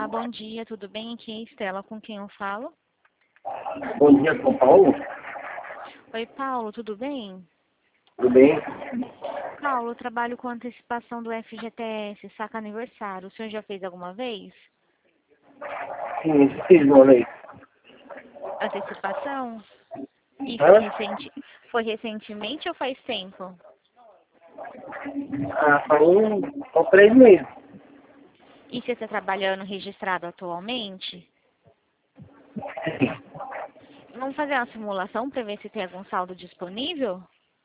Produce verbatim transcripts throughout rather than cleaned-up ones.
Olá, bom dia, tudo bem? Aqui é a Estela, com quem eu falo? Bom dia, São Paulo. Oi, Paulo, tudo bem? Tudo bem? Paulo, eu trabalho com antecipação do F G T S, saca aniversário. O senhor já fez alguma vez? Sim, fiz uma vez. Antecipação? E foi, Hã? recente, foi recentemente ou faz tempo? Ah, faz um, são três meses. E você está trabalhando registrado atualmente? Vamos fazer uma simulação para ver se tem algum saldo disponível?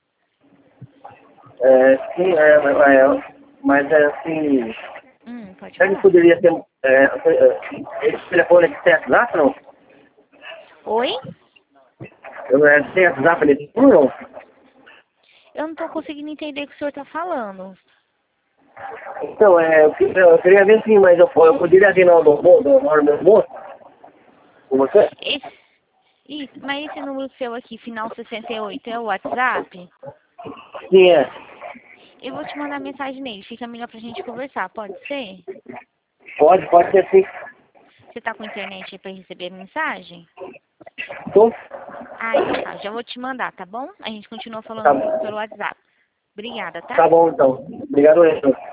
É, sim, é, é, mas é assim, Hum, pode será que falar. poderia ter, é, é, esse telefone aqui tem WhatsApp, não? Oi? Eu, é, tem WhatsApp nesse turno, não? Eu não estou conseguindo entender o que o senhor está falando. Então, é, eu, queria- eu queria ver sim, mas eu, eu poderia vir no almoço, na hora do almoço, com você? Esse, isso, mas esse número seu aqui, final sessenta e oito, é o WhatsApp? Sim, é. Eu vou te mandar mensagem nele, fica melhor pra gente conversar, pode ser? Pode, pode ser sim. Você tá com internet aí pra receber mensagem? Tô? Ah, então tá, já vou te mandar, tá bom? A gente continua falando Tá, um pouco pelo WhatsApp. Obrigada, tá? tá bom então. Obrigado, Anderson.